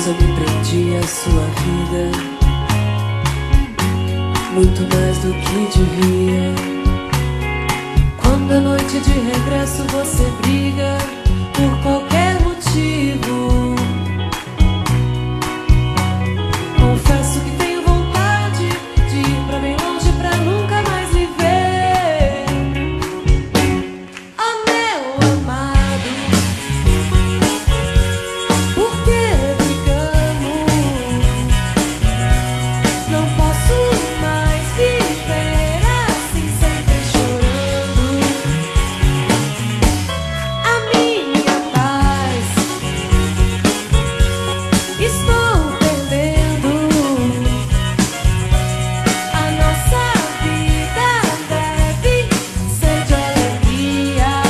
eu me prendi à sua vida, muito mais do que devia. Quando à noite de regresso você briga por qualquer motivo, confesso que tenho vontade de ir pra bem longe pra nunca mais me ver. Oh, meu amado, por que brigamos? Não posso mais viver assim, sempre chorando. A minha paz estou perdendo. A nossa vida deve ser de alegria,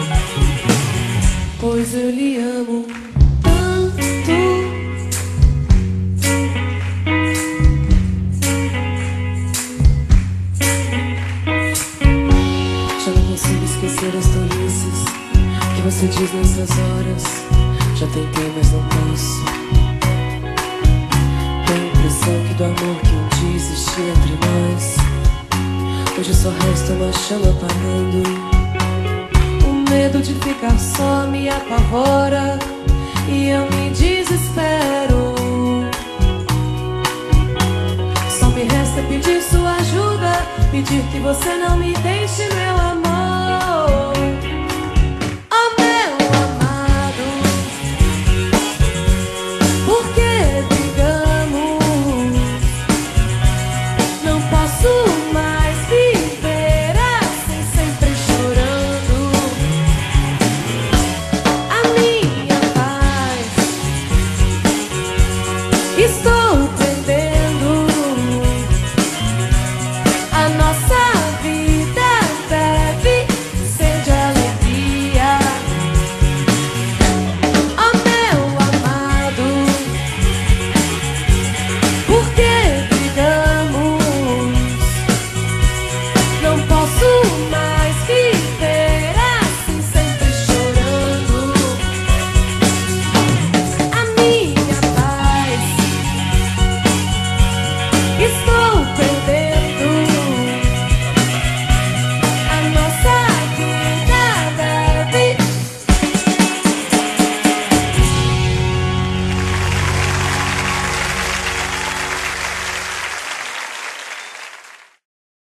pois eu lhe amo tanto. Já não consigo esquecer as tolices que você diz nessas horas. Já tentei, mas não posso. Tenho a impressão que do amor que um dia existia entre nós, hoje só resta uma chama apagando. O medo de ficar só me apavora e eu me desespero. Só me resta pedir sua ajuda, pedir que você não